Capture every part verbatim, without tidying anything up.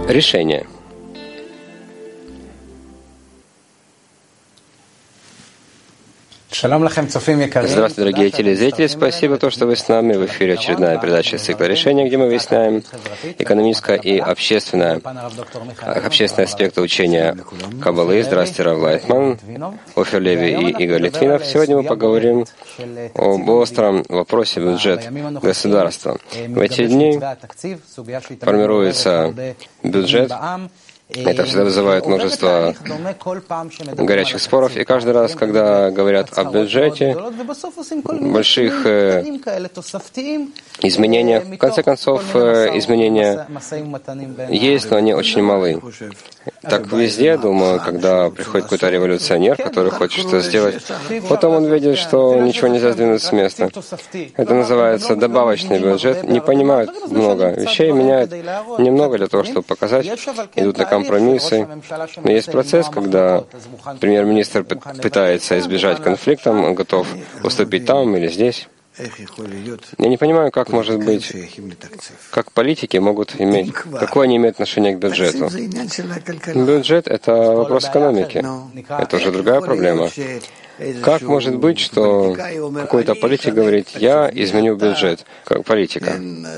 Решение. Здравствуйте, дорогие телезрители. Спасибо, то, что вы с нами. В эфире очередная передача из цикла решения, где мы выясняем экономическое и общественное, общественные аспекты учения Каббалы. Здравствуйте, Рав Лайтман, Офер Леви и Игорь Литвинов. Сегодня мы поговорим об остром вопросе бюджет государства. В эти дни формируется бюджет. Это всегда вызывает множество горячих споров, и каждый раз, когда говорят о бюджете, больших э, изменениях, в конце концов, э, изменения есть, но они очень малы. Так везде, думаю, когда приходит какой-то революционер, который хочет что-то сделать, потом он видит, что ничего нельзя сдвинуть с места. Это называется добавочный бюджет. Не понимают много вещей, меняют немного для того, чтобы показать, идут на компромиссы. Но есть процесс, когда премьер-министр пытается избежать конфликта, он готов уступить там или здесь. Я не понимаю, как может быть, как политики могут иметь, какое они имеют отношение к бюджету. Бюджет — это вопрос экономики. Это уже другая проблема. Как может быть, что какой-то политик говорит: я изменю бюджет, как политика?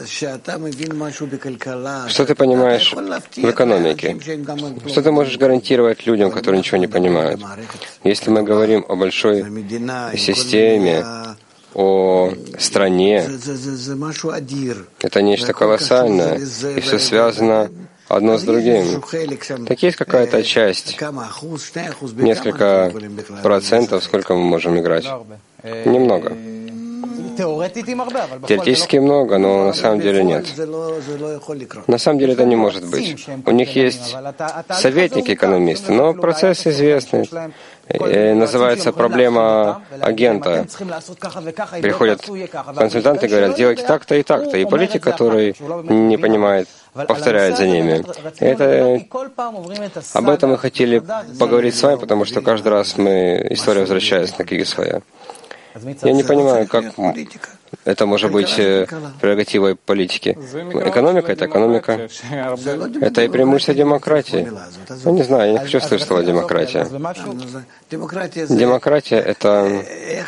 Что ты понимаешь в экономике? Что ты можешь гарантировать людям, которые ничего не понимают? Если мы говорим о большой системе, о стране, это нечто колоссальное, и все связано одно с другим. Так есть какая-то часть, несколько процентов, сколько мы можем играть? Немного. Теоретически много, но на самом деле нет. На самом деле это не может быть. У них есть советники-экономисты, но процесс известный. Называется проблема агента. Приходят консультанты и говорят: делайте так-то и так-то. И политик, который не понимает, повторяет за ними. Это... Об этом мы хотели поговорить с вами, потому что каждый раз мы история возвращается на книги своя. Я не понимаю, как это может быть прерогативой политики. Экономика — это экономика. Это и преимущество демократии. Я не знаю, я не хочу слышать слово «демократия». Демократия — это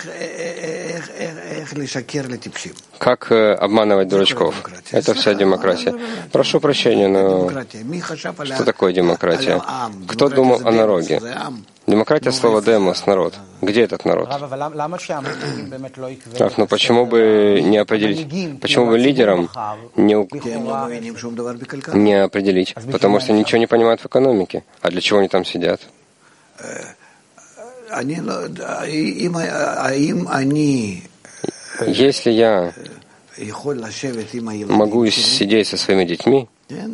как обманывать дурачков. Это вся демократия. Прошу прощения, но что такое демократия? Кто думал о народе? Демократия — слово «демос» — народ. Где этот народ? Так, ну почему бы не определить, почему бы лидерам не, у... не определить? Потому что ничего не понимают в экономике. А для чего они там сидят? Если я могу сидеть со своими детьми,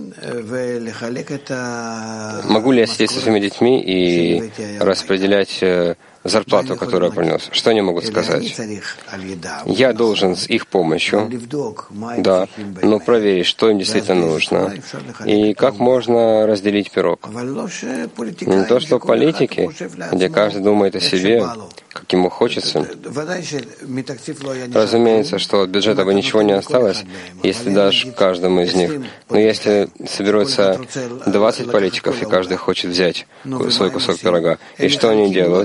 могу ли я сидеть со своими детьми и распределять зарплату, которую я принес? Что они могут сказать? Я должен с их помощью, да, но проверить, что им действительно нужно, и как можно разделить пирог. Не то, что политики, где каждый думает о себе, как ему хочется. Разумеется, что от бюджета бы ничего не осталось, если дашь каждому из них. Но если соберутся двадцать политиков, и каждый хочет взять свой кусок пирога, и что они делают?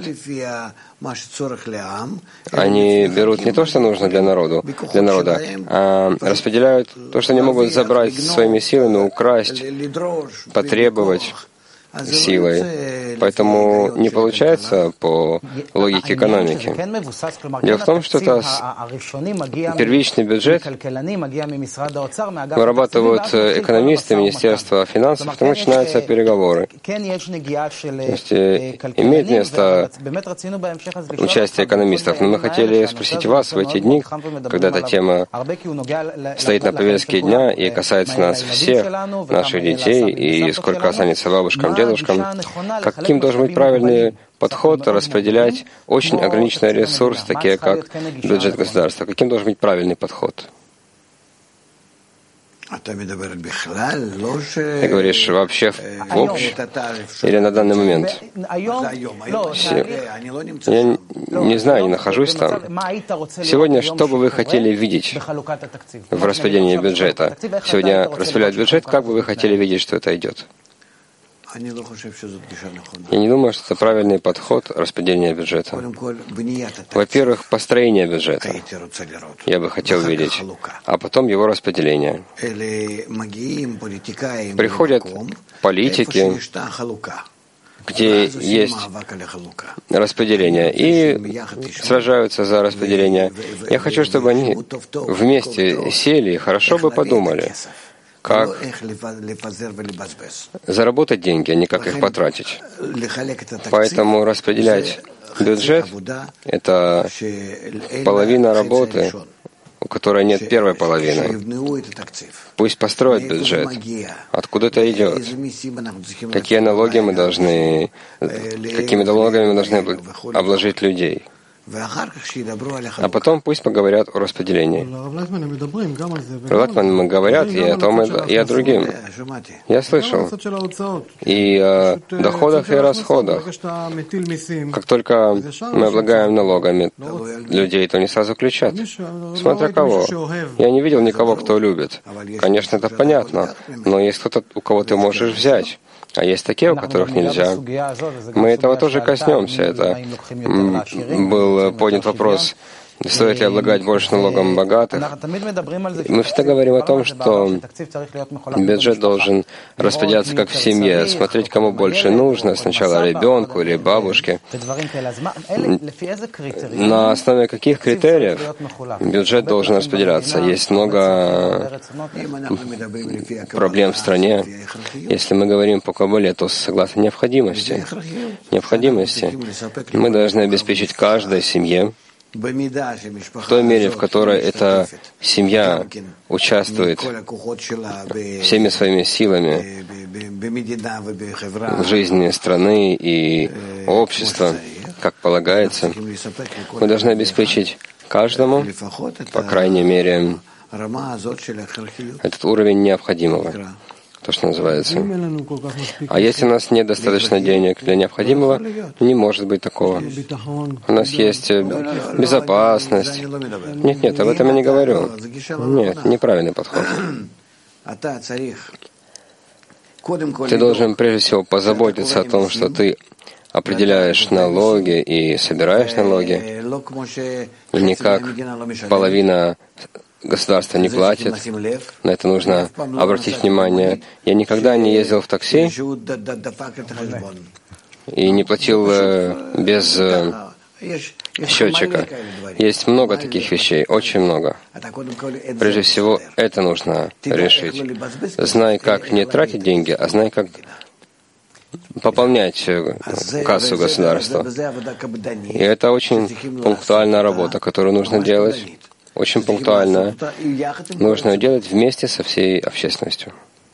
Они берут не то, что нужно для народу, для народа, а распределяют то, что они могут забрать своими силами, украсть, потребовать силой. Поэтому не получается по логике экономики. Дело в том, что это первичный бюджет вырабатывают экономисты Министерства финансов, потом начинаются переговоры. То есть имеет место участие экономистов, но мы хотели спросить вас в эти дни, когда эта тема стоит на повестке дня и касается нас всех, наших детей, и сколько останется бабушкам, дедушкам, каким должен быть правильный подход распределять очень ограниченные ресурсы, такие как бюджет государства? Каким должен быть правильный подход? Ты говоришь вообще в общем или на данный момент? Я не знаю, не нахожусь там. Сегодня, что бы вы хотели видеть в распределении бюджета? Сегодня распределяют бюджет, как бы вы хотели видеть, что это идет? Я не думаю, что это правильный подход распределения бюджета. Во-первых, построение бюджета я бы хотел видеть, а потом его распределение. Приходят политики, где есть распределение, и сражаются за распределение. Я хочу, чтобы они вместе сели и хорошо бы подумали, как заработать деньги, а не как их потратить. Поэтому распределять бюджет — это половина работы, у которой нет первой половины. Пусть построят бюджет. Откуда это идет? Какие налоги мы должны, какими налогами мы должны обложить людей? А потом пусть поговорят о распределении. Латман говорят и о том, и о другим. Я слышал. И о доходах, и о расходах. Как только мы облагаем налогами людей, то они сразу кричат. Смотря кого. Я не видел никого, кто любит. Конечно, это понятно, но есть кто-то, у кого ты можешь взять. А есть такие, у которых нельзя. Мы этого тоже коснемся. Это был поднят вопрос, стоит ли облагать больше налогом богатых. Мы всегда говорим о том, что бюджет должен распределяться как в семье, смотреть, кому больше нужно, сначала ребенку или бабушке. На основе каких критериев бюджет должен распределяться? Есть много проблем в стране. Если мы говорим по Кабале, то согласно необходимости. Необходимости. Мы должны обеспечить каждой семье, в той мере, в которой эта семья участвует всеми своими силами в жизни страны и общества, как полагается, мы должны обеспечить каждому, по крайней мере, этот уровень необходимого, то, что называется. А если у нас нет достаточно денег для необходимого, не может быть такого. У нас есть безопасность. Нет, нет, об этом я не говорю. Нет, неправильный подход. Ты должен прежде всего позаботиться о том, что ты определяешь налоги и собираешь налоги, и не как половина государство не платит, на это нужно обратить внимание. Я никогда не ездил в такси и не платил без счетчика. Есть много таких вещей, очень много. Прежде всего, это нужно решить. Знай, как не тратить деньги, а знай, как пополнять кассу государства. И это очень пунктуальная работа, которую нужно делать. Очень пунктуально. Нужно ее делать вместе со всей общественностью.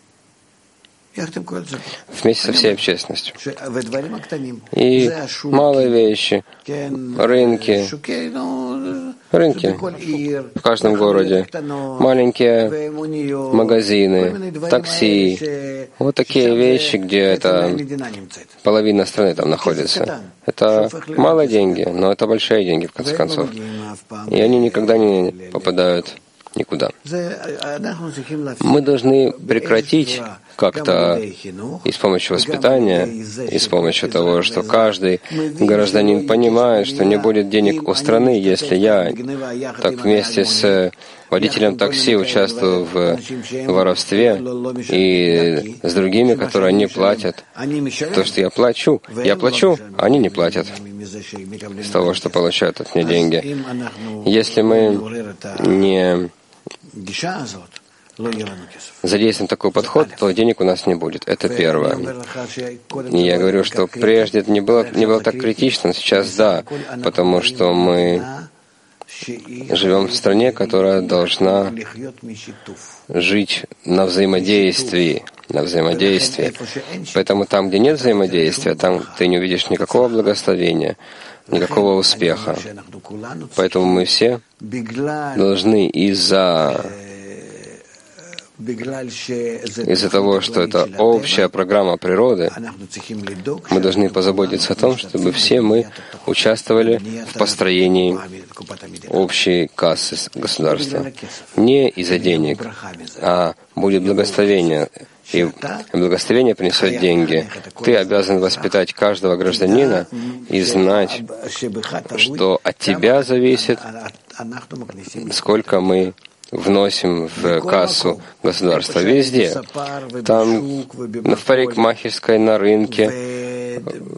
Вместе со всей общественностью. И малые вещи, рынки, рынки в каждом городе, маленькие магазины, такси, вот такие вещи, где это половина страны там находится. Это малые деньги, но это большие деньги, в конце концов. И они никогда не попадают никуда. Мы должны прекратить как-то и с помощью воспитания, и с помощью того, что каждый гражданин понимает, что не будет денег у страны, если я так вместе с водителем такси участвую в воровстве и с другими, которые не платят. То, что я плачу, я плачу, а они не платят с того, что получают от меня деньги. Если мы не задействуем такой подход, то денег у нас не будет. Это первое. И я говорю, что прежде это не было, не было так критично, сейчас да, потому что мы живем в стране, которая должна жить на взаимодействии, на взаимодействии. Поэтому там, где нет взаимодействия, там ты не увидишь никакого благословения, никакого успеха. Поэтому мы все должны из-за из-за того, что это общая программа природы, мы должны позаботиться о том, чтобы все мы участвовали в построении общей кассы государства. Не из-за денег, а будет благословение. И благословение принесет деньги. Ты обязан воспитать каждого гражданина и знать, что от тебя зависит, сколько мы вносим в кассу государства. Везде. Там, в парикмахерской, на рынке,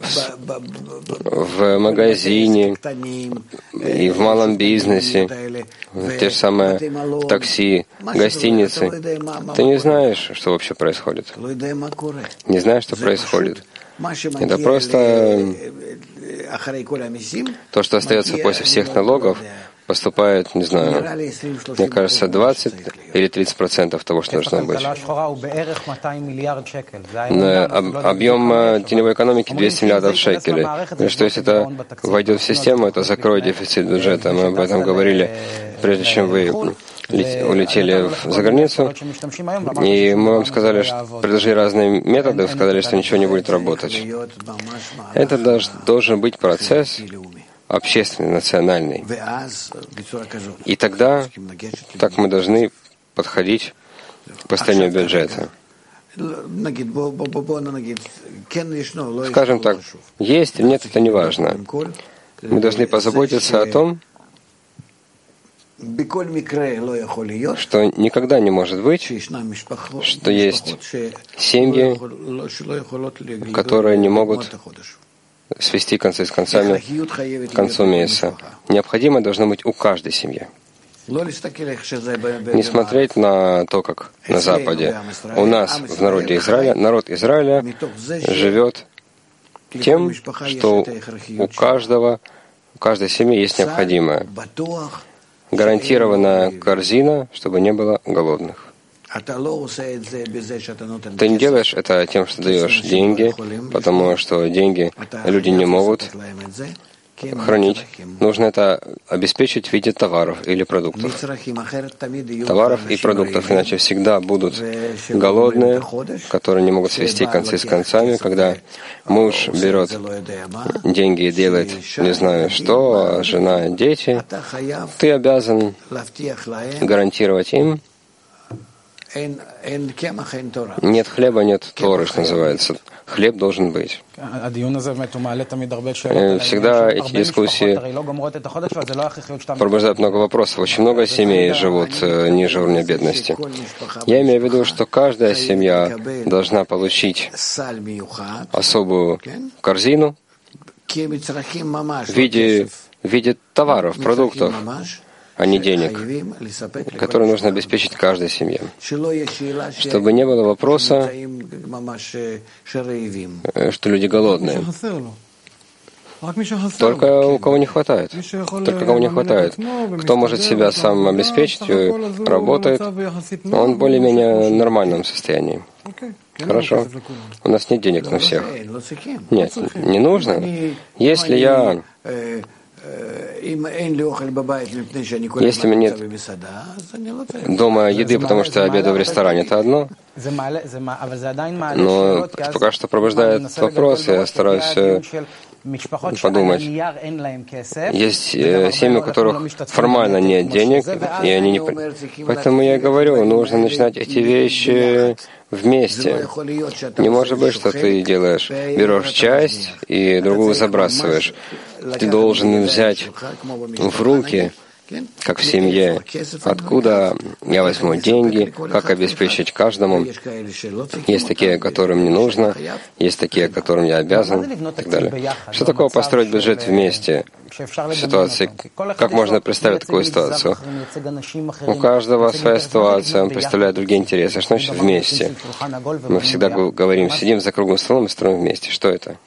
в магазине и в малом бизнесе, те же самые такси, гостиницы. Ты не знаешь, что вообще происходит. Не знаешь, что происходит. Это просто то, что остается после всех налогов, поступает, не знаю, мне кажется, двадцать или тридцать процентов того, что должно быть. Объем теневой экономики двести миллиардов шекелей. Что если это войдет в систему, это закроет дефицит бюджета. Мы об этом говорили, прежде чем вы улетели за границу, и мы вам сказали, что предложили разные методы, сказали, что ничего не будет работать. Это должен быть процесс общественный, национальный. И тогда так мы должны подходить к построению бюджета. Скажем так, есть или нет, это не важно. Мы должны позаботиться о том, что никогда не может быть, что есть семьи, которые не могут свести концы с концами к концу месяца. Необходимо должно быть у каждой семьи. Не смотреть на то, как на Западе. У нас в народе Израиля, народ Израиля живет тем, что у каждого, у каждой семьи есть необходимое. Гарантированная корзина, чтобы не было голодных. Ты не делаешь это тем, что даешь деньги, потому что деньги люди не могут хранить. Нужно это обеспечить в виде товаров или продуктов. Товаров и продуктов, иначе всегда будут голодные, которые не могут свести концы с концами, когда муж берет деньги и делает не знаю что, а жена, дети. Ты обязан гарантировать им. Нет хлеба, нет Торы, что называется. Хлеб должен быть. Всегда эти дискуссии пробуждают много вопросов. Очень много семей живут ниже уровня бедности. Я имею в виду, что каждая семья должна получить особую корзину в виде, в виде товаров, продуктов, а не денег, которые нужно обеспечить каждой семье. Чтобы не было вопроса, что люди голодные. Только у кого не хватает. Только кого не хватает. Кто может себя сам обеспечить, работает, он в более-менее нормальном состоянии. Хорошо. У нас нет денег на всех. Нет, не нужно. Если я Если у меня нет дома еды, потому что я обедаю в ресторане, это одно. Но пока что пробуждает вопрос, я стараюсь подумать. Есть э, семьи, у которых формально нет денег, и они не... Поэтому я говорю, нужно начинать эти вещи вместе. Не может быть, что ты делаешь, берешь часть и другую забрасываешь. Ты должен взять в руки, как в семье, откуда я возьму деньги, как обеспечить каждому. Есть такие, которым не нужно, есть такие, которым я обязан, и так далее. Что такое построить бюджет вместе? В ситуации, как можно представить такую ситуацию? У каждого своя ситуация, он представляет другие интересы. Что значит вместе? Мы всегда говорим, сидим за круглым столом и строим вместе. Что это?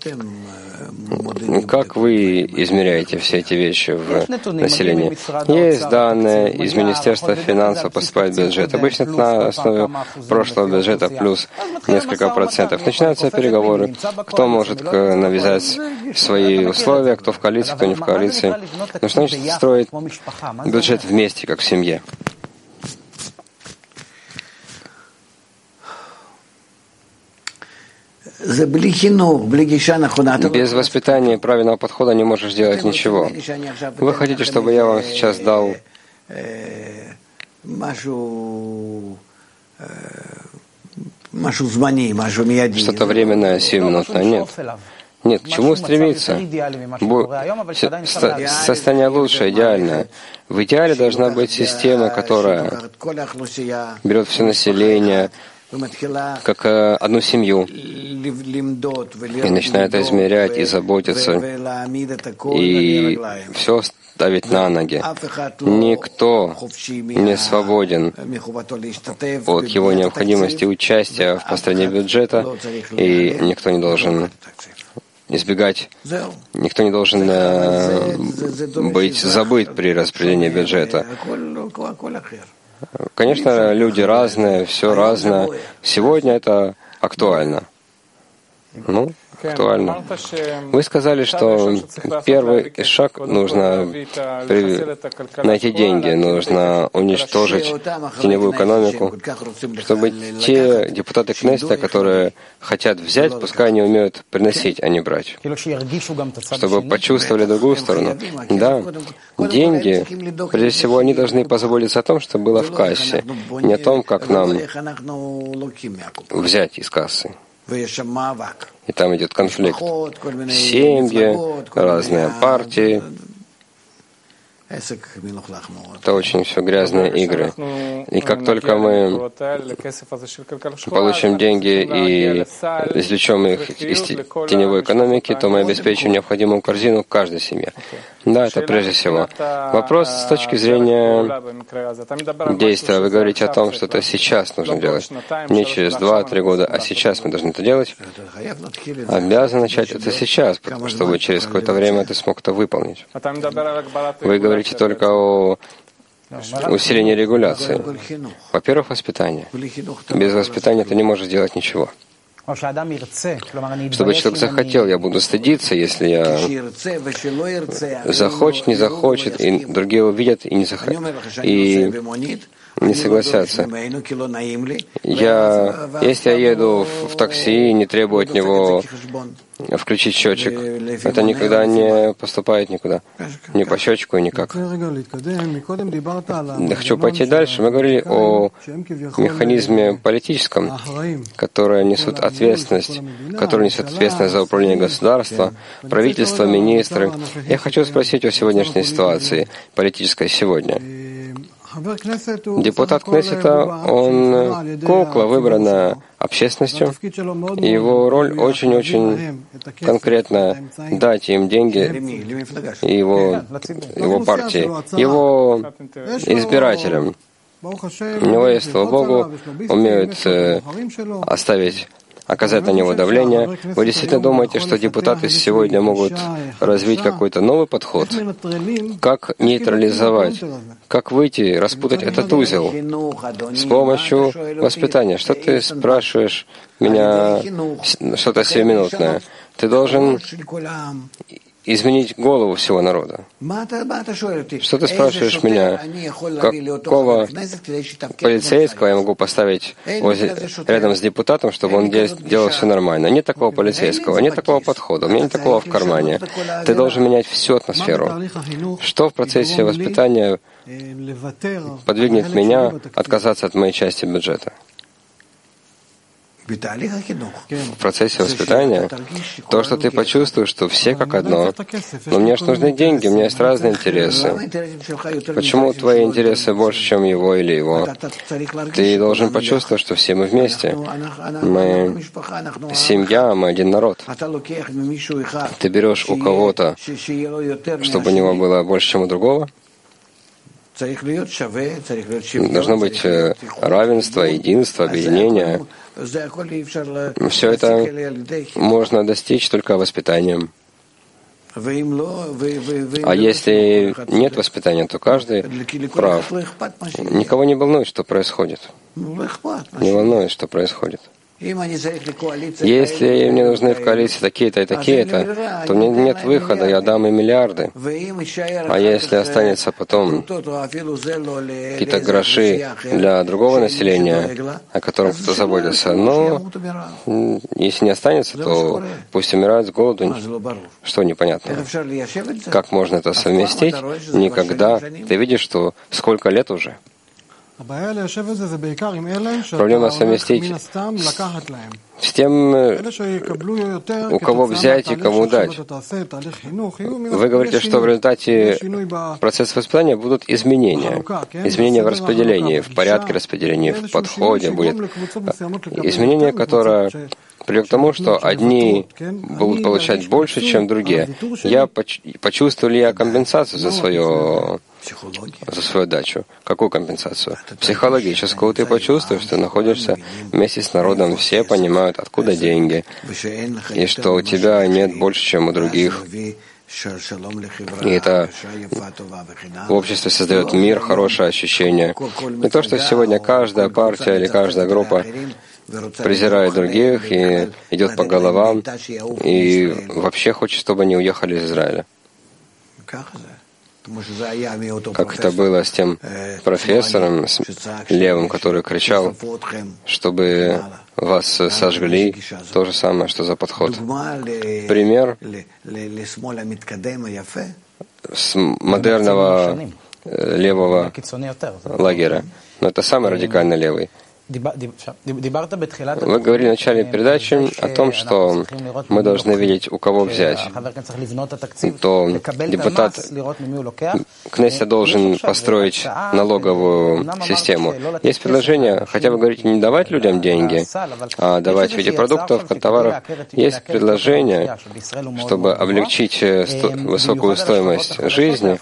Как вы измеряете все эти вещи в населении? Есть данные, из Министерства финансов поступает бюджет. Обычно это на основе прошлого бюджета плюс несколько процентов. Начинаются переговоры. Кто может навязать свои условия, кто в коалиции, кто не в коалиции. Но что значит строить бюджет вместе, как в семье? Без воспитания и правильного подхода не можешь делать ничего. Вы хотите, чтобы я вам сейчас дал что-то временное, сиюминутное? Нет. Нет, к чему стремиться? Состояние лучшее, идеальное. В идеале должна быть система, которая берет все население, как одну семью, и начинает измерять и заботиться, и все ставить на ноги. Никто не свободен от его необходимости участия в построении бюджета, и никто не должен избегать, никто не должен э, быть забыт при распределении бюджета. Конечно, люди разные, все разное. Сегодня это актуально. Ну, актуально. Вы сказали, что первый шаг нужно найти деньги, нужно уничтожить теневую экономику, чтобы те депутаты Кнессета, которые хотят взять, пускай они умеют приносить, а не брать. Чтобы почувствовали другую сторону. Да, деньги, прежде всего, они должны позаботиться о том, что было в кассе, не о том, как нам взять из кассы. И там идет конфликт. Семьи, разные партии. Это очень все грязные игры. И как только мы получим деньги и извлечем их из теневой экономики, то мы обеспечим необходимую корзину каждой семье. Да, это прежде всего. Вопрос с точки зрения действия. Вы говорите о том, что это сейчас нужно делать. Не через два-три года, а сейчас мы должны это делать. Обязан начать это сейчас, чтобы через какое-то время ты смог это выполнить. Вы говорите только о усилении регуляции. Во-первых, воспитание. Без воспитания ты не можешь делать ничего. Чтобы человек захотел, я буду стыдиться, если я захочет, не захочет, и другие увидят и не захотят, и не согласятся. Я, если я еду в, в такси и не требую от него включить счетчик, это никогда не поступает никуда. Ни по счетчику и никак. Я хочу пойти дальше. Мы говорили о механизме политическом, который несут ответственность, который несет ответственность за управление государством, правительство, министры. Я хочу спросить о сегодняшней ситуации, политической сегодня. Депутат Кнессета, он кукла, выбранная общественностью, и его роль очень-очень конкретно дать им деньги его, его партии, его избирателям. У него есть, слава Богу, умеют э, оставить, оказать на него давление. Вы действительно думаете, что депутаты сегодня могут развить какой-то новый подход? Как нейтрализовать? Как выйти, распутать этот узел? С помощью воспитания. Что ты спрашиваешь меня, что-то сиюминутное? Ты должен изменить голову всего народа. Что ты спрашиваешь меня? Какого полицейского я могу поставить возле, рядом с депутатом, чтобы он делал все нормально? Нет такого полицейского, нет такого подхода, у меня нет такого в кармане. Ты должен менять всю атмосферу. Что в процессе воспитания подвигнет меня отказаться от моей части бюджета? В процессе воспитания то, что ты почувствуешь, что все как одно, но мне же нужны деньги, у меня есть разные интересы. Почему твои интересы больше, чем его или его? Ты должен почувствовать, что все мы вместе. Мы семья, мы один народ. Ты берешь у кого-то, чтобы у него было больше, чем у другого? Должно быть равенство, единство, объединение. Все это можно достичь только воспитанием. А если нет воспитания, то каждый прав. Никого не волнует, что происходит. Не волнует, что происходит. Если мне нужны в коалиции такие-то и такие-то, то мне нет выхода, я дам им миллиарды. А если останется потом какие-то гроши для другого населения, о котором кто-то заботится, но если не останется, то пусть умирают с голоду. Что непонятно? Как можно это совместить? Никогда. Ты видишь, что сколько лет уже? Проблема совместить с тем, у кого взять и кому дать. Вы говорите, что в результате процесса воспитания будут изменения. Изменения в распределении, в порядке распределения, в подходе будет. Изменение, которое приведет к тому, что одни будут получать больше, чем другие. Я почувствовал ли я компенсацию за свое за свою дачу. Какую компенсацию? Психологическую. Ты почувствуешь, что находишься вместе с народом, все понимают, откуда деньги, и что у тебя нет больше, чем у других. И это в обществе создает мир, хорошее ощущение. Не то, что сегодня каждая партия или каждая группа презирает других и идет по головам, и вообще хочет, чтобы они уехали из Израиля. Как это было с тем профессором, с левым, который кричал, чтобы вас сожгли, то же самое, что за подход. Пример с модерного левого лагеря. Но это самый радикальный левый. Вы говорили в начале передачи о том, что мы должны видеть, у кого взять. То депутат Кнессета должен построить налоговую систему. Есть предложение, хотя вы говорите, не давать людям деньги, а давать в виде продуктов, товаров. Есть предложение, чтобы облегчить высокую стоимость жизни.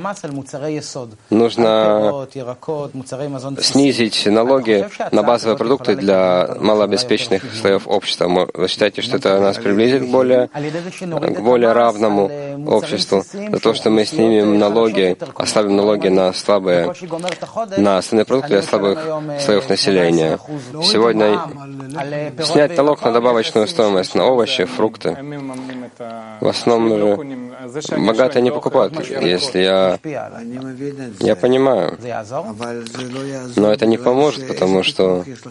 Нужно снизить налоги на базовые продукты для малообеспеченных слоев общества. Вы считаете, что это нас приблизит к более, к более равному обществу? За то, что мы снимем налоги, ослабим налоги на слабые, на основные продукты для слабых слоев населения. Сегодня снять налог на добавочную стоимость, на овощи, фрукты. В основном же богатые не покупают. Если я... Я понимаю. Но это не поможет, потому что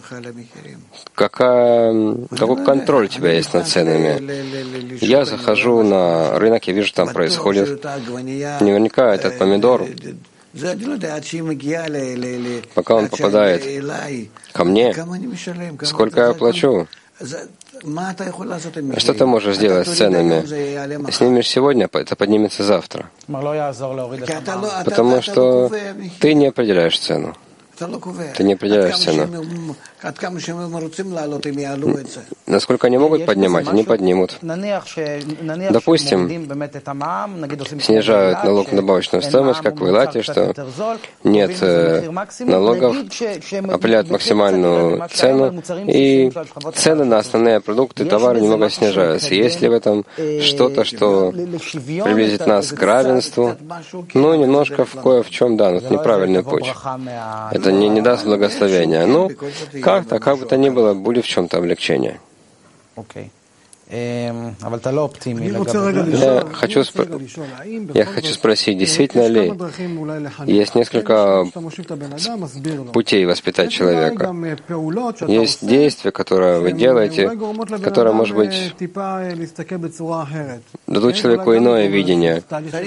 какая, какой контроль у тебя есть над ценами? Я захожу на рынок, я вижу, там происходит. Наверняка этот помидор, пока он попадает ко мне, сколько я плачу? Что ты можешь сделать с ценами? Снимешь сегодня, это поднимется завтра. Потому что ты не определяешь цену. Ты не определяешь цену. Насколько они могут поднимать, они поднимут. Допустим, снижают налог на добавочную стоимость, как в Илате, что нет налогов, определяют максимальную цену, и цены на основные продукты, товары немного снижаются. Есть ли в этом что-то, что приблизит нас к равенству? Ну, немножко в кое в чем, да, но это неправильный путь. Это не, не даст благословения. Ну, как-то, как бы то ни было, будет в чем-то облегчение. Я хочу, спро- я хочу спросить, действительно ли есть несколько путей воспитать человека? Есть действия, которые вы делаете, которые, может быть, дадут человеку иное видение.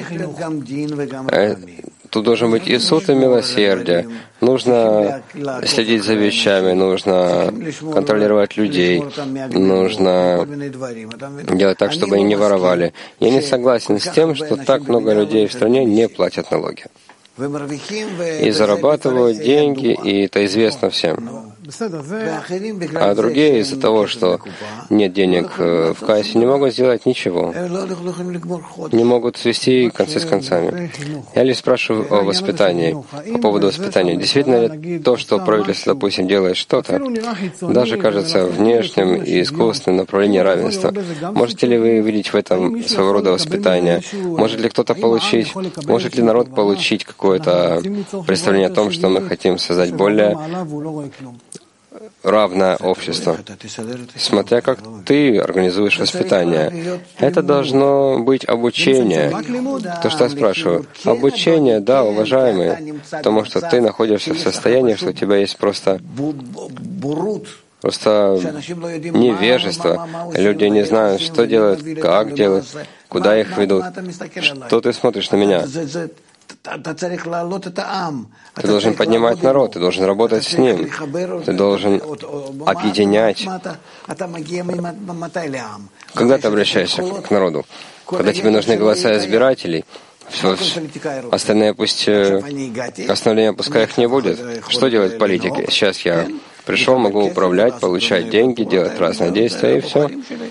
Тут должен быть и суд, и милосердие. Нужно следить за вещами, нужно контролировать людей, нужно делать так, чтобы они не воровали. Я не согласен с тем, что так много людей в стране не платят налоги. И зарабатывают деньги, и это известно всем. А другие из-за того, что нет денег в кассе, не могут сделать ничего. Не могут свести концы с концами. Я лишь спрашиваю о воспитании, по поводу воспитания. Действительно ли то, что правительство, допустим, делает что-то, даже кажется внешним и искусственным направлением равенства? Можете ли вы видеть в этом своего рода воспитание? Может ли кто-то получить, может ли народ получить какое-то представление о том, что мы хотим создать более равное общество. Смотря как ты организуешь воспитание. Это должно быть обучение. То, что я спрашиваю. Обучение, да, уважаемый, потому что ты находишься в состоянии, что у тебя есть просто Просто невежество. Люди не знают, что делают, как делают, куда их ведут. Что ты смотришь на меня? Ты должен поднимать народ, ты должен работать с ним, ты должен объединять. Когда ты обращаешься к народу? Когда тебе нужны голоса избирателей? Все, остальные пусть остановления пускай их не будет. Что делать политики? Сейчас я пришел, могу управлять, получать деньги, делать разные действия и все.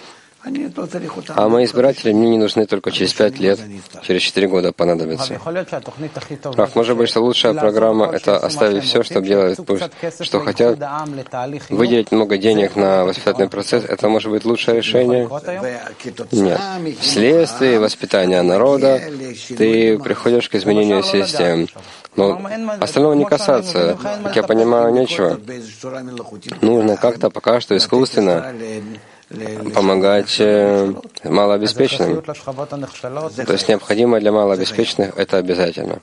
А мои избиратели мне не нужны только через пять лет, через четыре года понадобятся. Раф, может быть, что лучшая программа — это оставить все, что делают, что хотят, выделить много денег на воспитательный процесс — это может быть лучшее решение? Нет. Вследствие воспитания народа ты приходишь к изменению систем. Но остального не касаться, как я понимаю, нечего. Нужно как-то пока что искусственно помогать малообеспеченным. То есть необходимо для малообеспеченных это обязательно.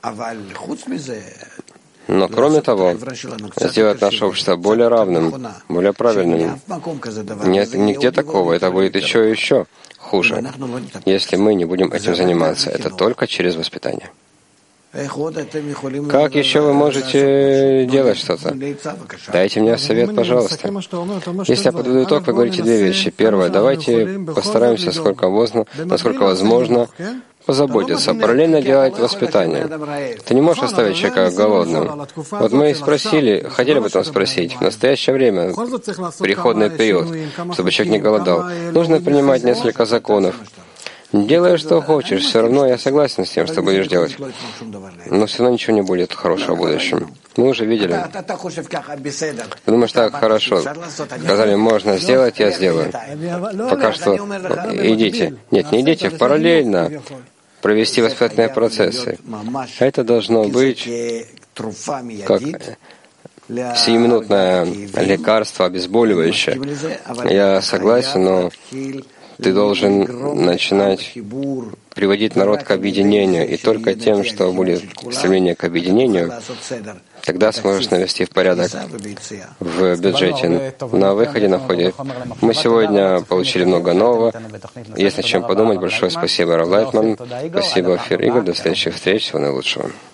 Но кроме того, сделать наше общество более равным, более правильным. Нет нигде такого, это будет еще и еще хуже, если мы не будем этим заниматься. Это только через воспитание. Как еще вы можете делать что-то? Дайте мне совет, пожалуйста. Если я подведу итог, вы говорите две вещи. Первое, давайте постараемся, сколько можно, насколько возможно, позаботиться, параллельно делать воспитание. Ты не можешь оставить человека голодным. Вот мы и спросили, хотели об этом спросить. В настоящее время, переходный период, чтобы человек не голодал, нужно принимать несколько законов. Делай, что хочешь, все равно я согласен с тем, что будешь делать. Но все равно ничего не будет хорошего в будущем. Мы уже видели. Ты думаешь, так хорошо. Сказали, можно сделать, я сделаю. Пока что идите. Нет, не идите, параллельно провести воспитательные процессы. Это должно быть как сиюминутное лекарство, обезболивающее. Я согласен, но ты должен начинать приводить народ к объединению, и только тем, что будет стремление к объединению, тогда сможешь навести в порядок в бюджете, на выходе, на входе. Мы сегодня получили много нового. Есть над чем подумать. Большое спасибо, Рав Лайтман. Спасибо, Офир Игорь. До следующих встреч. Всего наилучшего.